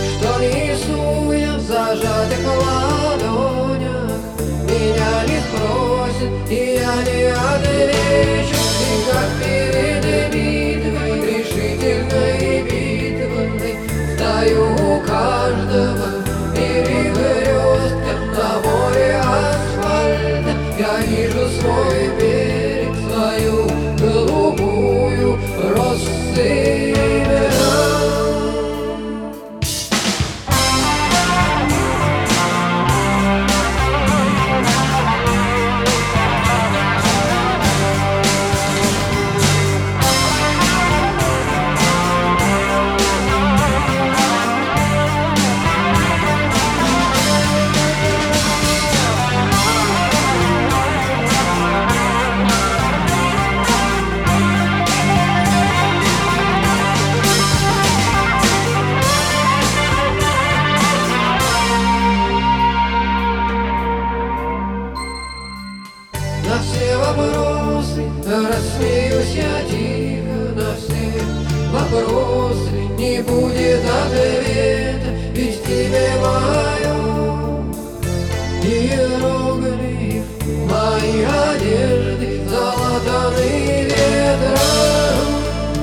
что несу я в зажатых ладонях. Меня не спросят, и я не отвечу. И как перед битвой, решительной битвой, стою у каждого перекрестка на море асфальта. Я вижу свой берег, свою голубую россыпь. На все вопросы рассмеюсь я тихо, на все вопросы не будет ответа, ведь тебе мое иероглиф, мои одежды залатаны ветром.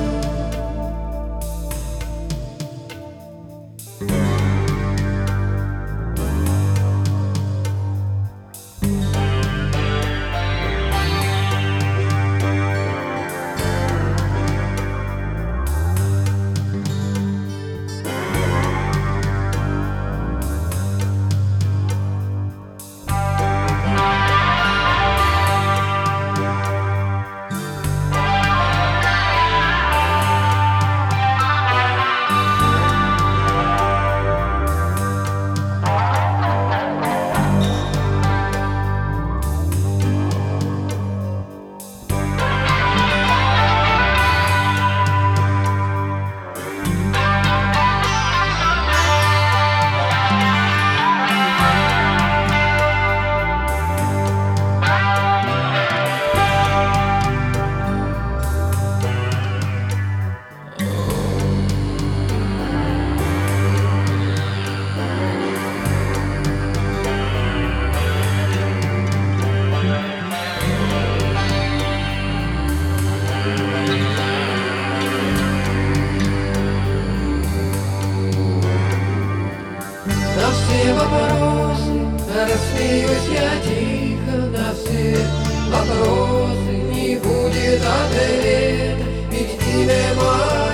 На все вопросы рассмеюсь я тихо, на все вопросы не будет ответа, ведь тебе мое